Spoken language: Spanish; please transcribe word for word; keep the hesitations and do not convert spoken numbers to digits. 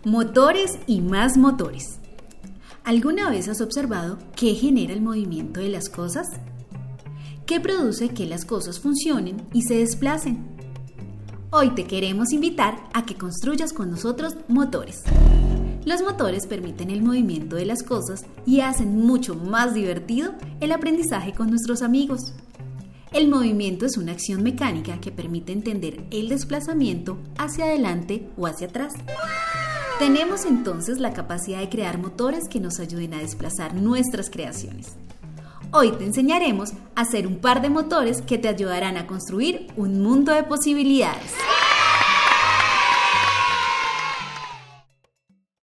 Motores y más motores. ¿Alguna vez has observado qué genera el movimiento de las cosas? ¿Qué produce que las cosas funcionen y se desplacen? Hoy te queremos invitar a que construyas con nosotros motores. Los motores permiten el movimiento de las cosas y hacen mucho más divertido el aprendizaje con nuestros amigos. El movimiento es una acción mecánica que permite entender el desplazamiento hacia adelante o hacia atrás. Tenemos entonces la capacidad de crear motores que nos ayuden a desplazar nuestras creaciones. Hoy te enseñaremos a hacer un par de motores que te ayudarán a construir un mundo de posibilidades.